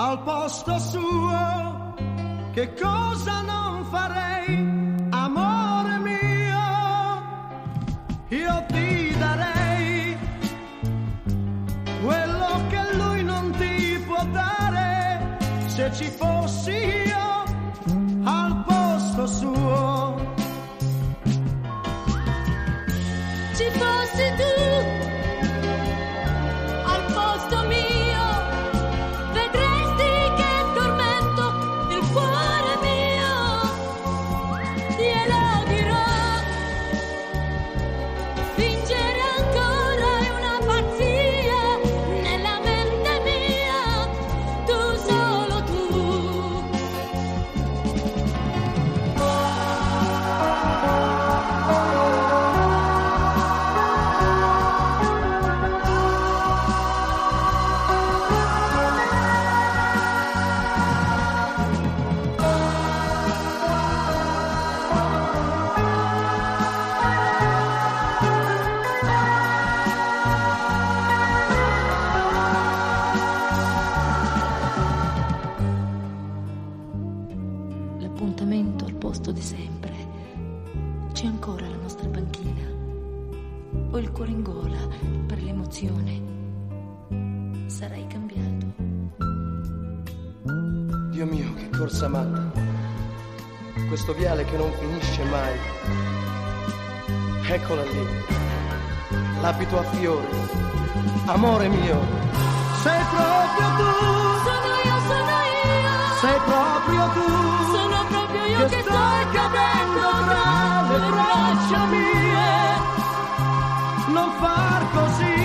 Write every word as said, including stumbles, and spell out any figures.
al posto suo, che cosa non farei, amore mio, io ti darei quello che lui non ti può dare, se ci fossi io al posto suo. Ci fossi tu al posto mio, vedresti che tormento il cuore mio, glielo dirò, fingere ancora è una pazzia nella mente mia, tu solo tu. L'appuntamento al posto di sempre, c'è ancora la nostra banchina, ho il cuore in gola per l'emozione, sarai cambiato. Dio mio, che corsa matta, questo viale che non finisce mai. Eccola lì, l'abito a fiori, amore mio, sei proprio tu, Sono io, sono io, sei proprio tu, sono proprio io che che stai cadendo tra le braccia mie. Non far così,